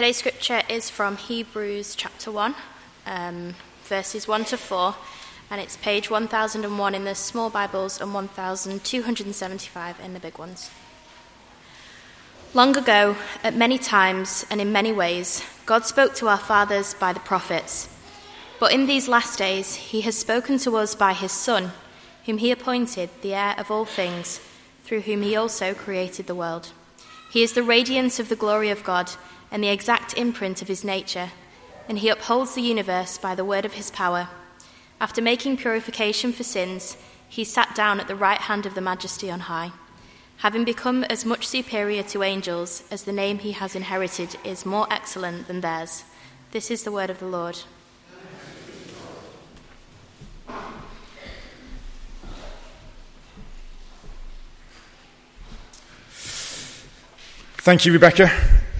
Today's scripture is from Hebrews chapter 1, verses 1 to 4, and it's page 1001 in the small Bibles and 1275 in the big ones. Long ago, at many times and in many ways, God spoke to our fathers by the prophets. But in these last days, he has spoken to us by his Son, whom he appointed the heir of all things, through whom he also created the world. He is the radiance of the glory of God and the exact imprint of his nature, and he upholds the universe by the word of his power. After making purification for sins, he sat down at the right hand of the Majesty on high. Having become as much superior to angels as the name he has inherited is more excellent than theirs. This is the word of the Lord. Thank you, Rebecca.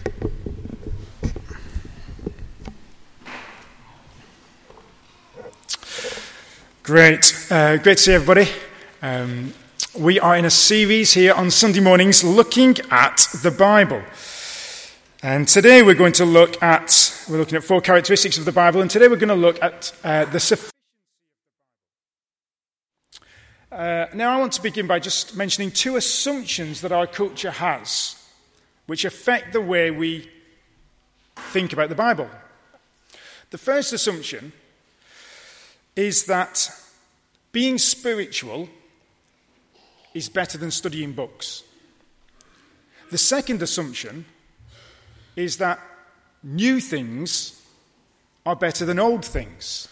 Great to see everybody. We are in a series here on Sunday mornings looking at the Bible. And today we're looking at 4 characteristics of the Bible, and today we're going to look at the sufficiency. Now I want to begin by just mentioning 2 assumptions that our culture has, which affect the way we think about the Bible. The first assumption is that being spiritual is better than studying books. The second assumption is that new things are better than old things.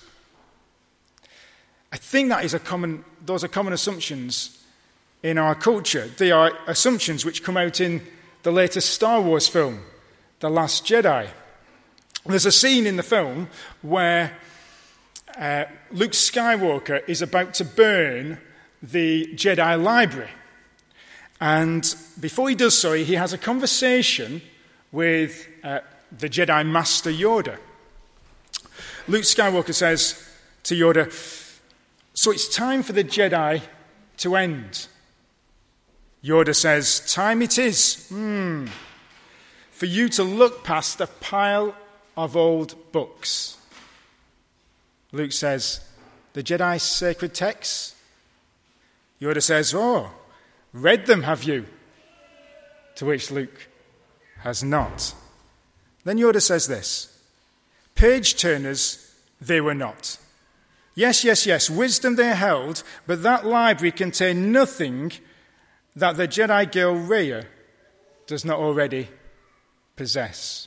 I think those are common assumptions in our culture. They are assumptions which come out in the latest Star Wars film, The Last Jedi. There's a scene in the film where Luke Skywalker is about to burn the Jedi library. And before he does so, he has a conversation with the Jedi Master Yoda. Luke Skywalker says to Yoda, "So it's time for the Jedi to end." Yoda says, "Time it is, for you to look past a pile of old books." Luke says, "The Jedi's sacred texts?" Yoda says, "Oh, read them, have you?" To which Luke has not. Then Yoda says this, "Page turners they were not. Yes, wisdom they held, but that library contained nothing that the Jedi girl Raya does not already possess."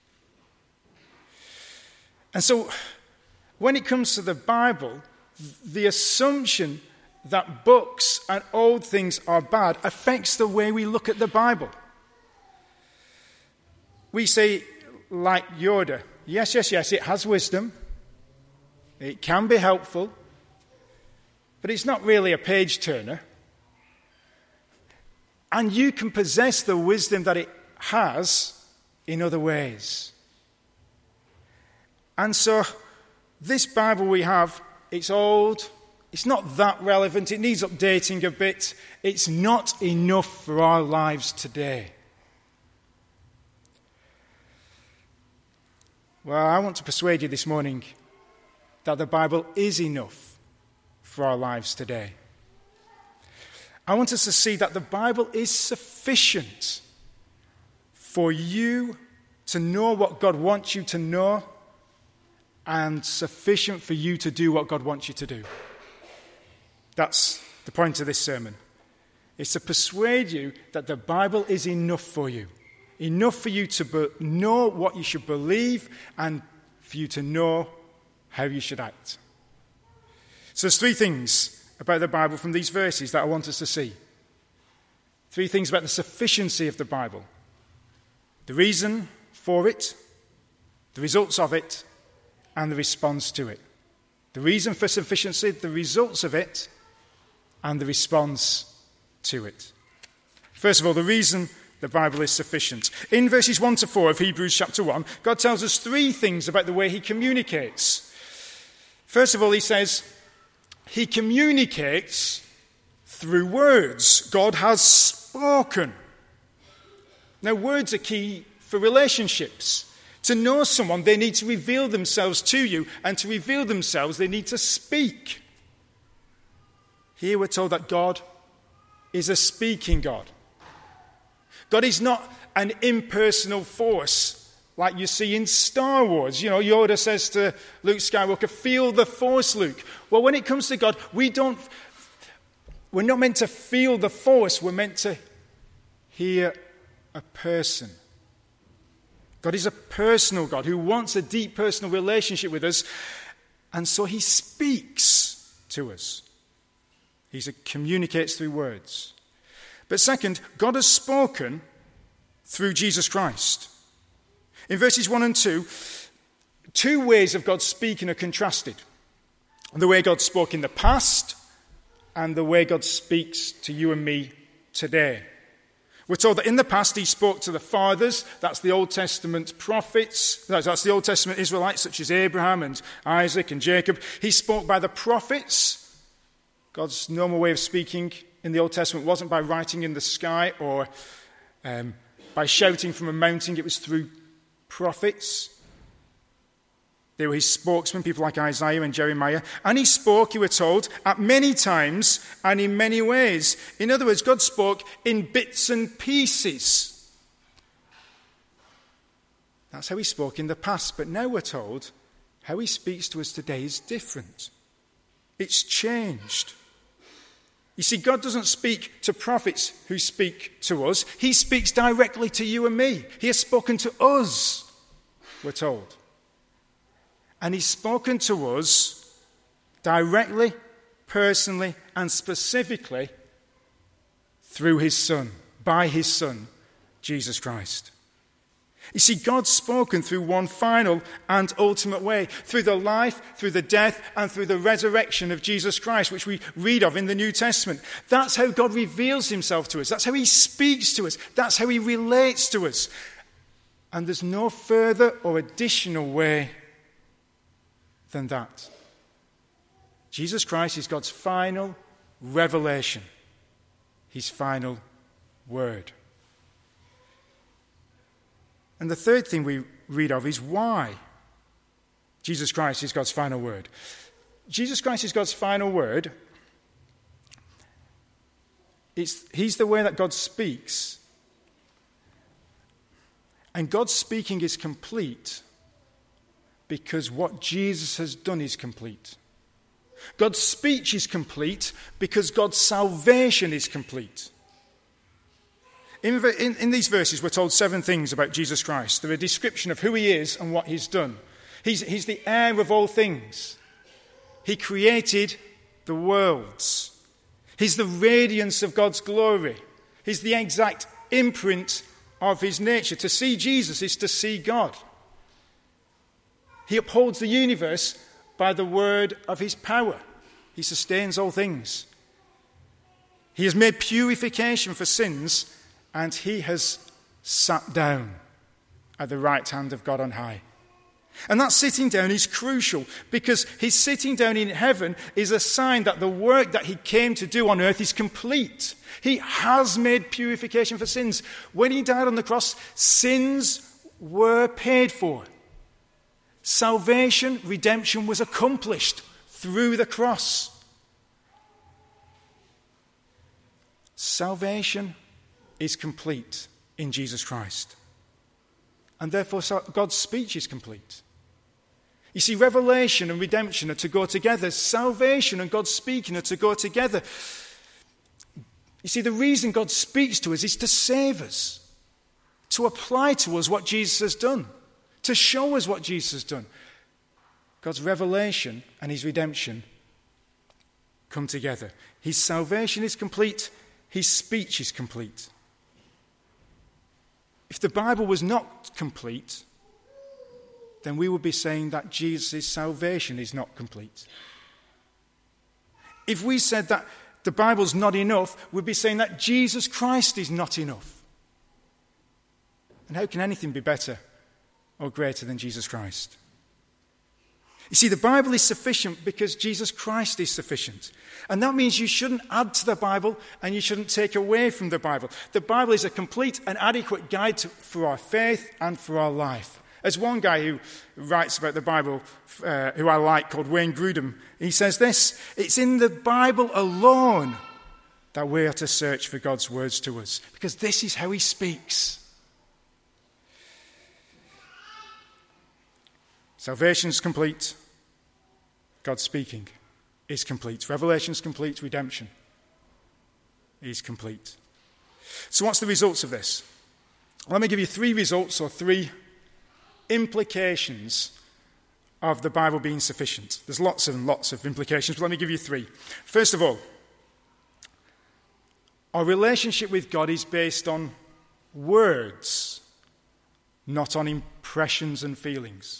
And so, when it comes to the Bible, the assumption that books and old things are bad affects the way we look at the Bible. We say, like Yoda, yes, it has wisdom. It can be helpful, but it's not really a page turner. And you can possess the wisdom that it has in other ways. And so, this Bible we have, it's old, it's not that relevant, it needs updating a bit, it's not enough for our lives today. Well, I want to persuade you this morning that the Bible is enough for our lives today. I want us to see that the Bible is sufficient for you to know what God wants you to know, and sufficient for you to do what God wants you to do. That's the point of this sermon. It's to persuade you that the Bible is enough for you. Enough for you to know what you should believe and for you to know how you should act. So there's 3 things about the Bible from these verses that I want us to see. 3 things about the sufficiency of the Bible. The reason for it, the results of it, and the response to it. The reason for sufficiency, the results of it, and the response to it. First of all, the reason the Bible is sufficient. In verses 1 to 4 of Hebrews chapter 1, God tells us 3 things about the way he communicates. First of all, he says, he communicates through words. God has spoken. Now, words are key for relationships. To know someone, they need to reveal themselves to you, and to reveal themselves, they need to speak. Here we're told that God is a speaking God. God is not an impersonal force like you see in Star Wars. You know, Yoda says to Luke Skywalker, "Feel the Force, Luke." Well, when it comes to God, we're not meant to feel the Force. We're meant to hear a person. God is a personal God who wants a deep personal relationship with us, and so he speaks to us. He communicates through words. But second, God has spoken through Jesus Christ. In verses 1 and 2, two ways of God speaking are contrasted. The way God spoke in the past and the way God speaks to you and me today. We're told that in the past he spoke to the fathers, that's the Old Testament prophets, that's the Old Testament Israelites such as Abraham and Isaac and Jacob. He spoke by the prophets. God's normal way of speaking in the Old Testament wasn't by writing in the sky or by shouting from a mountain. It was through prophets. They were his spokesmen, people like Isaiah and Jeremiah. And he spoke, you were told, at many times and in many ways. In other words, God spoke in bits and pieces. That's how he spoke in the past. But now we're told how he speaks to us today is different. It's changed. You see, God doesn't speak to prophets who speak to us. He speaks directly to you and me. He has spoken to us, we're told. And he's spoken to us directly, personally, and specifically through his Son, by his Son, Jesus Christ. You see, God's spoken through one final and ultimate way, through the life, through the death, and through the resurrection of Jesus Christ, which we read of in the New Testament. That's how God reveals himself to us. That's how he speaks to us. That's how he relates to us. And there's no further or additional way than that. Jesus Christ is God's final revelation, his final word. And the third thing we read of is why Jesus Christ is God's final word. Jesus Christ is God's final word. He's the way that God speaks. And God's speaking is complete because what Jesus has done is complete. God's speech is complete because God's salvation is complete. In these verses, we're told 7 things about Jesus Christ. They're a description of who he is and what he's done. He's the heir of all things. He created the worlds. He's the radiance of God's glory. He's the exact imprint of his nature. To see Jesus is to see God. He upholds the universe by the word of his power. He sustains all things. He has made purification for sins, and he has sat down at the right hand of God on high. And that sitting down is crucial because his sitting down in heaven is a sign that the work that he came to do on earth is complete. He has made purification for sins. When he died on the cross, sins were paid for. Salvation, redemption was accomplished through the cross. Salvation is complete in Jesus Christ. And therefore God's speech is complete. You see, revelation and redemption are to go together. Salvation and God's speaking are to go together. You see, the reason God speaks to us is to save us, to apply to us what Jesus has done, to show us what Jesus has done. God's revelation and his redemption come together. His salvation is complete. His speech is complete. If the Bible was not complete, then we would be saying that Jesus' salvation is not complete. If we said that the Bible's not enough, we'd be saying that Jesus Christ is not enough. And how can anything be better or greater than Jesus Christ? You see, the Bible is sufficient because Jesus Christ is sufficient. And that means you shouldn't add to the Bible and you shouldn't take away from the Bible. The Bible is a complete and adequate guide for our faith and for our life. There's one guy who writes about the Bible, who I like, called Wayne Grudem. He says this: it's in the Bible alone that we are to search for God's words to us, because this is how he speaks. Salvation's complete. God's speaking is complete. Revelation's complete. Redemption is complete. So what's the results of this? Let me give you 3 results, or 3 implications of the Bible being sufficient. There's lots and lots of implications, but let me give you 3. First of all, our relationship with God is based on words, not on impressions and feelings.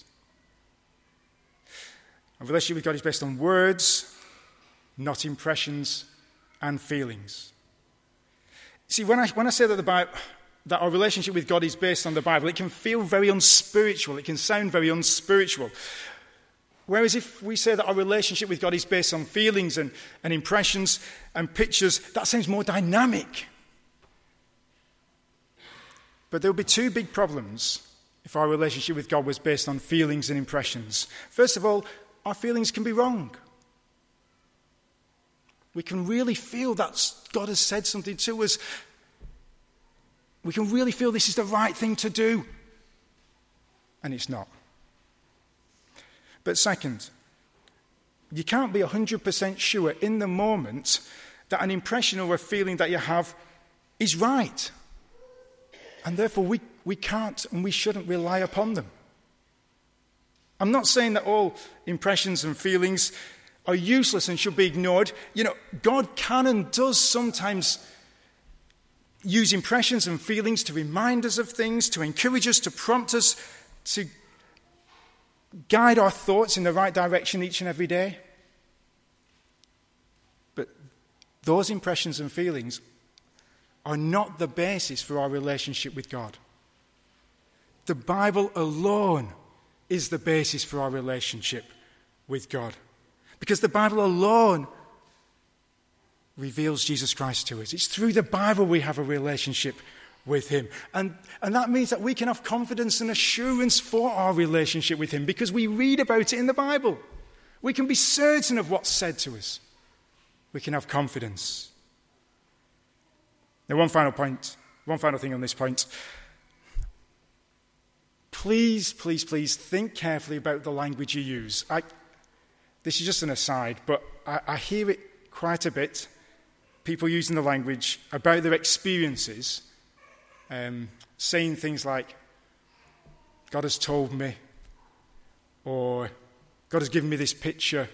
Our relationship with God is based on words, not impressions and feelings. See, when I say that that our relationship with God is based on the Bible, it can feel very unspiritual. It can sound very unspiritual. Whereas if we say that our relationship with God is based on feelings and impressions and pictures, that sounds more dynamic. But there would be 2 big problems if our relationship with God was based on feelings and impressions. First of all, our feelings can be wrong. We can really feel that God has said something to us. We can really feel this is the right thing to do. And it's not. But second, you can't be 100% sure in the moment that an impression or a feeling that you have is right. And therefore we can't and we shouldn't rely upon them. I'm not saying that all impressions and feelings are useless and should be ignored. God can and does sometimes use impressions and feelings to remind us of things, to encourage us, to prompt us, to guide our thoughts in the right direction each and every day. But those impressions and feelings are not the basis for our relationship with God. The Bible alone is the basis for our relationship with God. Because the Bible alone reveals Jesus Christ to us. It's through the Bible we have a relationship with him. And that means that we can have confidence and assurance for our relationship with him because we read about it in the Bible. We can be certain of what's said to us. We can have confidence. Now, one final thing on this point. Please think carefully about the language you use. This is just an aside, but I hear it quite a bit. People using the language about their experiences, saying things like, God has told me, or God has given me this picture,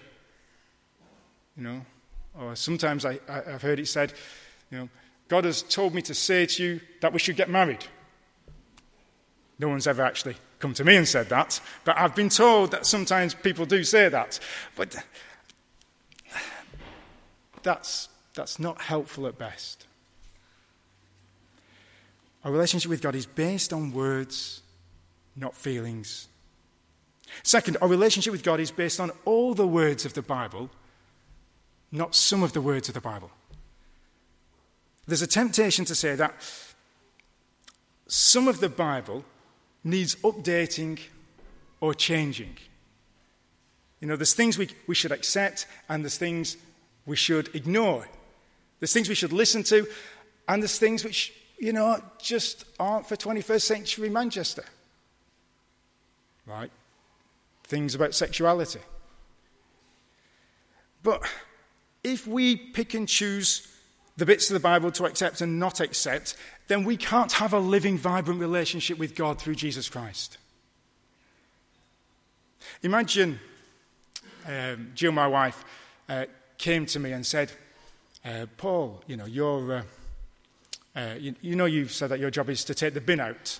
or sometimes I've heard it said, God has told me to say to you that we should get married. No one's ever actually come to me and said that, but I've been told that sometimes people do say that. But that's not helpful at best. Our relationship with God is based on words, not feelings. Second, our relationship with God is based on all the words of the Bible, not some of the words of the Bible. There's a temptation to say that some of the Bible needs updating or changing. There's things we should accept and there's things we should ignore. There's things we should listen to and there's things which, just aren't for 21st century Manchester. Right? Things about sexuality. But if we pick and choose the bits of the Bible to accept and not accept, then we can't have a living, vibrant relationship with God through Jesus Christ. Imagine Jill, my wife, came to me and said, Paul, you've said that your job is to take the bin out.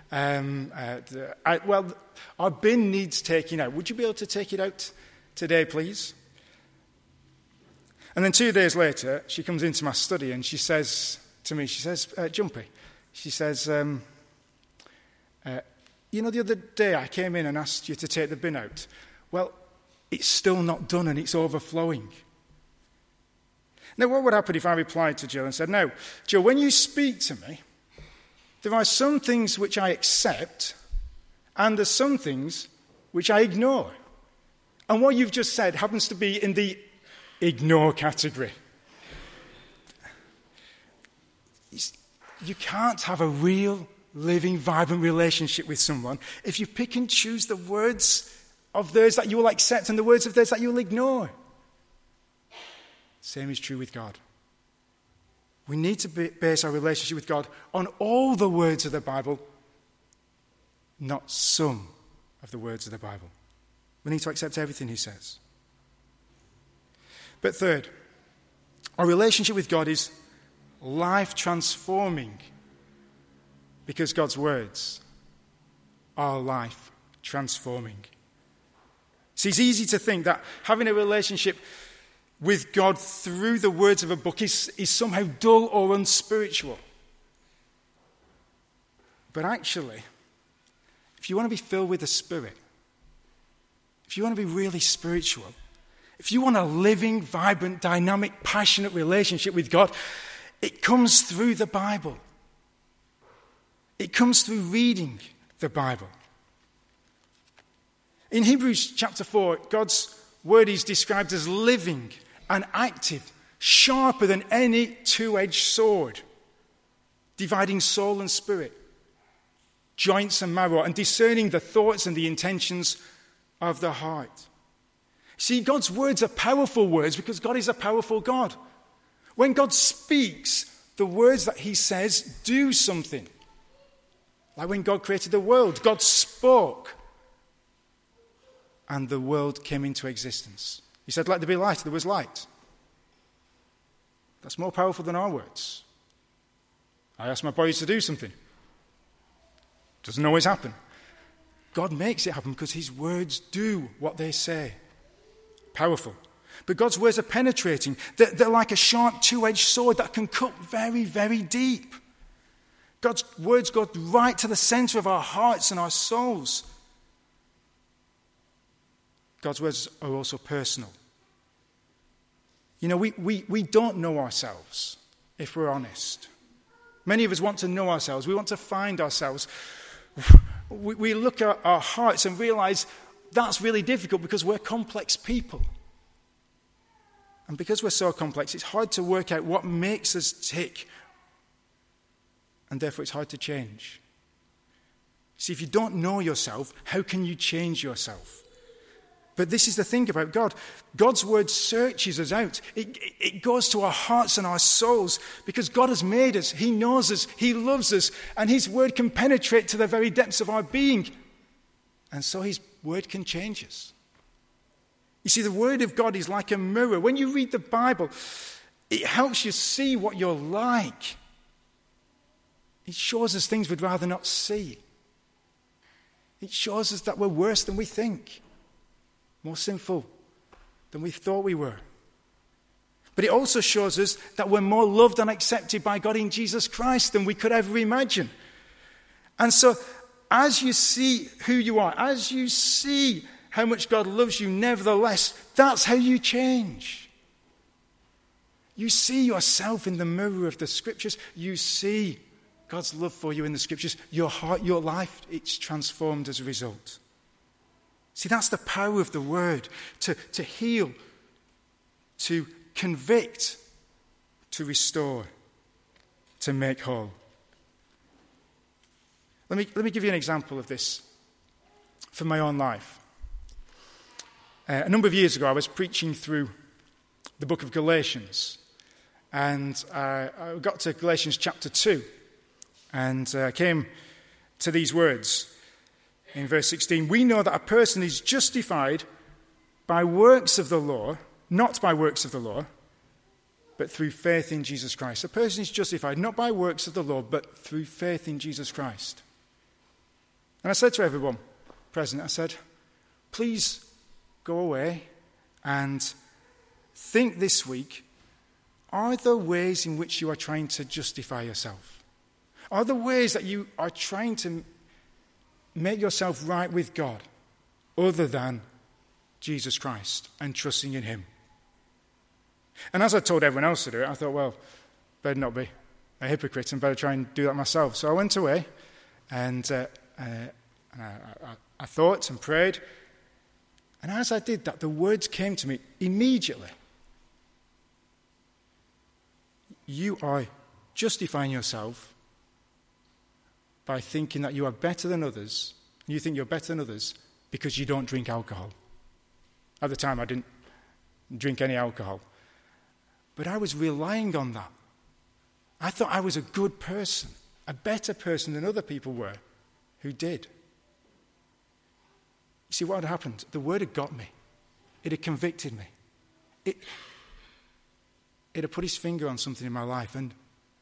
Our bin needs taking out. Would you be able to take it out today, please? And then 2 days later, she comes into my study and she says to me, Jumpy, she says, the other day I came in and asked you to take the bin out. Well, it's still not done and it's overflowing. Now, what would happen if I replied to Jill and said, no, Jill, when you speak to me, there are some things which I accept And there's some things which I ignore. And what you've just said happens to be in the ignore category. You can't have a real, living, vibrant relationship with someone if you pick and choose the words of theirs that you will accept and the words of theirs that you will ignore. Same is true with God. We need to base our relationship with God on all the words of the Bible, not some of the words of the Bible. We need to accept everything he says. But third, our relationship with God is life-transforming because God's words are life-transforming. See, it's easy to think that having a relationship with God through the words of a book is somehow dull or unspiritual. But actually, if you want to be filled with the Spirit, if you want to be really spiritual, if you want a living, vibrant, dynamic, passionate relationship with God, it comes through the Bible. It comes through reading the Bible. In Hebrews chapter 4, God's word is described as living and active, sharper than any two-edged sword, dividing soul and spirit, joints and marrow, and discerning the thoughts and the intentions of the heart. See, God's words are powerful words because God is a powerful God. When God speaks, the words that he says do something. Like when God created the world, God spoke, and the world came into existence. He said, "Let there be light," there was light. That's more powerful than our words. I ask my boys to do something. Doesn't always happen. God makes it happen because his words do what they say. Powerful. But God's words are penetrating. They're like a sharp two-edged sword that can cut very, very deep. God's words go right to the center of our hearts and our souls. God's words are also personal. You know, we don't know ourselves, if we're honest. Many of us want to know ourselves. We want to find ourselves. We look at our hearts and realize that's really difficult because we're complex people. And because we're so complex, it's hard to work out what makes us tick. And therefore, it's hard to change. See, if you don't know yourself, how can you change yourself? But this is the thing about God. God's word searches us out. It goes to our hearts and our souls because God has made us. He knows us. He loves us. And his word can penetrate to the very depths of our being. And so his word can change us. You see, the word of God is like a mirror. When you read the Bible, it helps you see what you're like. It shows us things we'd rather not see. It shows us that we're worse than we think. More sinful than we thought we were. But it also shows us that we're more loved and accepted by God in Jesus Christ than we could ever imagine. And so, as you see who you are, as you see how much God loves you, nevertheless, that's how you change. You see yourself in the mirror of the Scriptures. You see God's love for you in the Scriptures. Your heart, your life, it's transformed as a result. See, that's the power of the word, to heal, to convict, to restore, to make whole. Let me give you an example of this from my own life. A number of years ago, I was preaching through the book of Galatians, and I got to Galatians chapter 2, and came to these words. In verse 16, we know that a person is justified by works of the law, not by works of the law, but through faith in Jesus Christ. A person is justified not by works of the law, but through faith in Jesus Christ. And I said to everyone present, I said, please go away and think this week, are there ways in which you are trying to justify yourself? Are there ways that you are trying to make yourself right with God other than Jesus Christ and trusting in him? And as I told everyone else to do it, I thought, well, better not be a hypocrite and better try and do that myself. So I went away and And I thought and prayed. And as I did that, the words came to me immediately. You are justifying yourself by thinking that you are better than others. You think you're better than others because you don't drink alcohol. At the time, I didn't drink any alcohol. But I was relying on that. I thought I was a good person, a better person than other people were who did. You see, what had happened? The word had got me. It had convicted me. It had put his finger on something in my life, and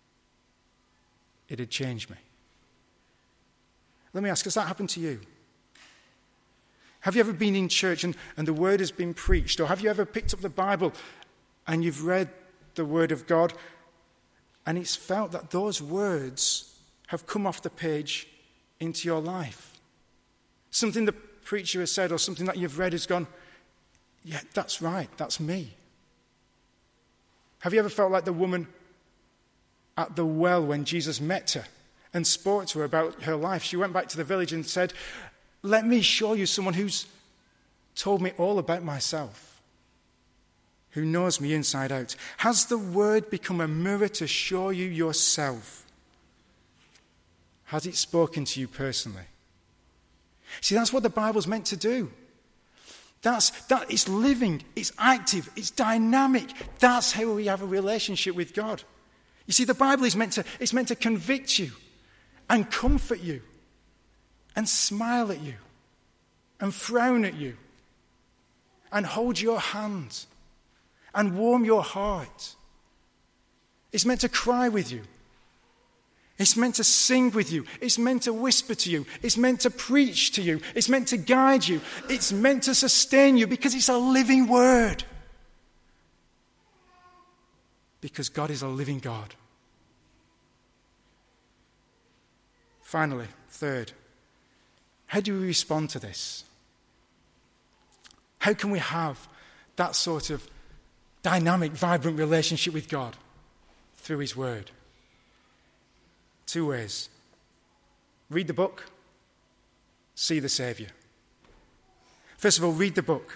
it had changed me. Let me ask, has that happened to you? Have you ever been in church and the word has been preached? Or have you ever picked up the Bible and you've read the word of God and it's felt that those words have come off the page into your life? Something the preacher has said or something that you've read has gone, yeah, that's right, that's me. Have you ever felt like the woman at the well when Jesus met her and spoke to her about her life? She went back to the village and said, let me show you someone who's told me all about myself, who knows me inside out. Has the word become a mirror to show you yourself? Has it spoken to you personally? See, that's what the Bible's meant to do. It's living, it's active, it's dynamic. That's how we have a relationship with God. You see, the Bible is meant to convict you and comfort you and smile at you and frown at you and hold your hand and warm your heart. It's meant to cry with you. It's meant to sing with you. It's meant to whisper to you. It's meant to preach to you. It's meant to guide you. It's meant to sustain you because it's a living word. Because God is a living God. Finally, third, how do we respond to this? How can we have that sort of dynamic, vibrant relationship with God? Through his word. 2 ways. Read the book, see the Saviour. First of all, read the book.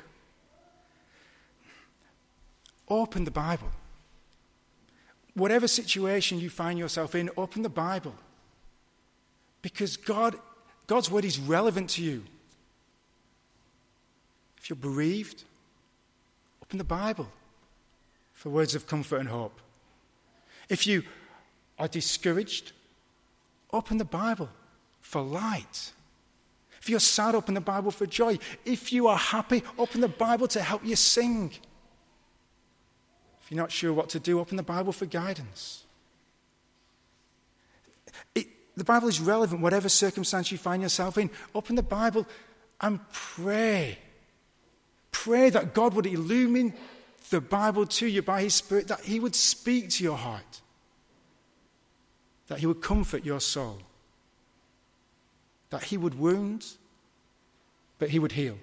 Open the Bible. Whatever situation you find yourself in, open the Bible. Because God's word is relevant to you. If you're bereaved, open the Bible for words of comfort and hope. If you are discouraged, open the Bible for light. If you're sad, open the Bible for joy. If you are happy, open the Bible to help you sing. If you're not sure what to do, open the Bible for guidance. The Bible is relevant, whatever circumstance you find yourself in. Open the Bible and pray. Pray that God would illumine the Bible to you by his Spirit, that he would speak to your heart, that he would comfort your soul, that he would wound, but he would heal.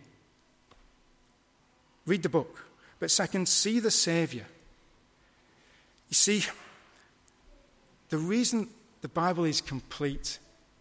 Read the book. But second, see the Saviour. You see, the reason the Bible is complete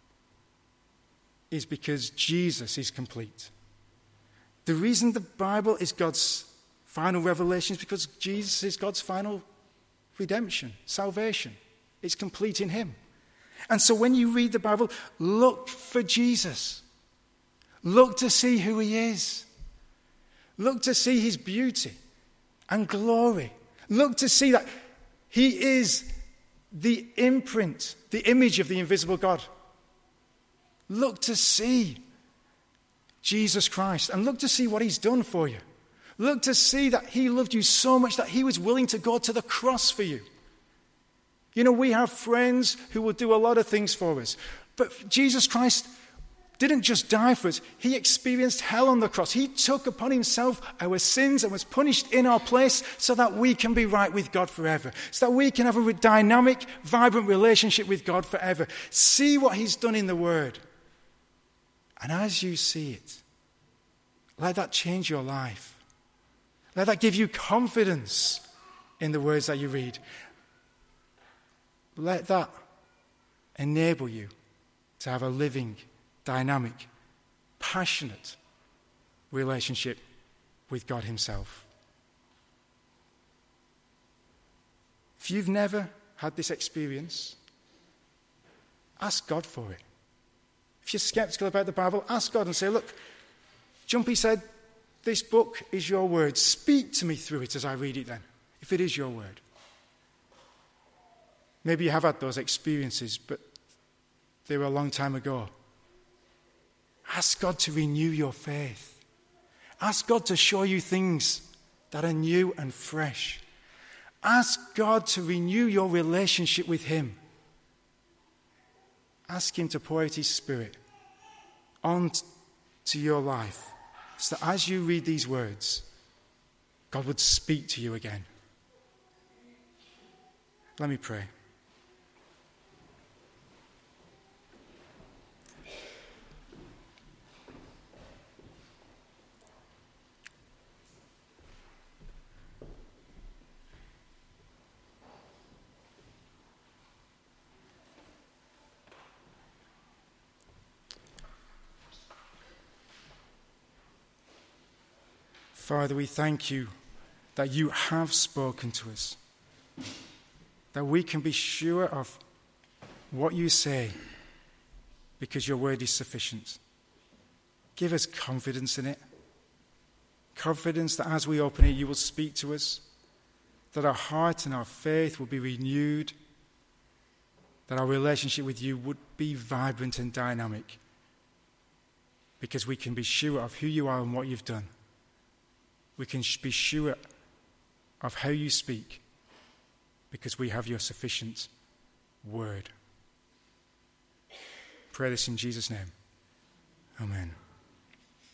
is because Jesus is complete. The reason the Bible is God's final revelation is because Jesus is God's final redemption, salvation. It's complete in him. And so when you read the Bible, look for Jesus. Look to see who he is. Look to see his beauty and glory. Look to see that he is the imprint, the image of the invisible God. Look to see Jesus Christ and look to see what he's done for you. Look to see that he loved you so much that he was willing to go to the cross for you. You know, we have friends who will do a lot of things for us. But Jesus Christ didn't just die for us. He experienced hell on the cross. He took upon himself our sins and was punished in our place so that we can be right with God forever. So that we can have a dynamic, vibrant relationship with God forever. See what he's done in the Word. And as you see it, let that change your life. Let that give you confidence in the words that you read. Let that enable you to have a living, dynamic, passionate relationship with God himself. If you've never had this experience, ask God for it. If you're skeptical about the Bible, ask God and say, look, Jumpy said, this book is your word. Speak to me through it as I read it then, if it is your word. Maybe you have had those experiences, but they were a long time ago. Ask God to renew your faith. Ask God to show you things that are new and fresh. Ask God to renew your relationship with him. Ask him to pour out his Spirit onto your life so that as you read these words, God would speak to you again. Let me pray. Father, we thank you that you have spoken to us, that we can be sure of what you say because your word is sufficient. Give us confidence in it, confidence that as we open it, you will speak to us, that our heart and our faith will be renewed, that our relationship with you would be vibrant and dynamic because we can be sure of who you are and what you've done. We can be sure of how you speak because we have your sufficient word. Pray this in Jesus' name. Amen.